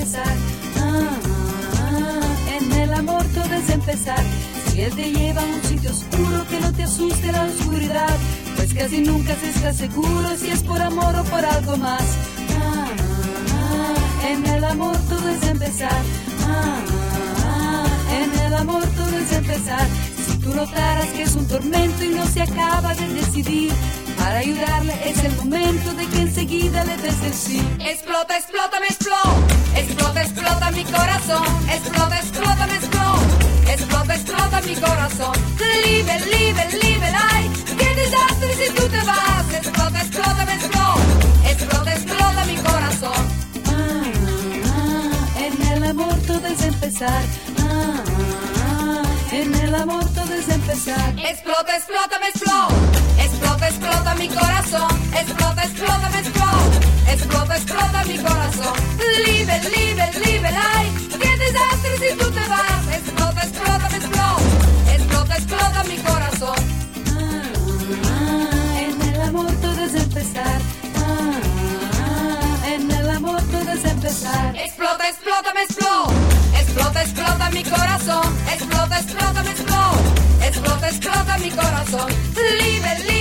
empezar. En el amor todo es empezar. Si él te lleva a un sitio oscuro, que no te asuste la oscuridad, pues casi nunca se está seguro si es por amor o por algo más. En el amor todo es empezar. En el amor todo es empezar. Si tú notaras que es un tormento y no se acaba de decidir, para ayudarle es el momento de que enseguida le des el sí. Explota, explota, me explota. Explota, explota mi corazón. Explota, explota, me explota. Explota, explota mi corazón. Liebe, liebe, liebe, ay, qué desastre si tú te vas. Explota, explota, me explota. Explota, explota mi corazón. En el amor todo es empezar. En el amor todo es empezar. Explota, explota, me explota. Explota, explota mi corazón. Explota, explota, me explota. Explota, explota mi corazón. Liebe, liebe, liebe, ay, qué desastre si tú te vas. Explota, explota, me explota. Explota, explota mi corazón. En el amor todo es empezar. En el amor todo es empezar. Explota, explota, me explota. Explota, explota mi corazón. Explota, explota, me explota. Explota, explota mi corazón. Liebe, liebe.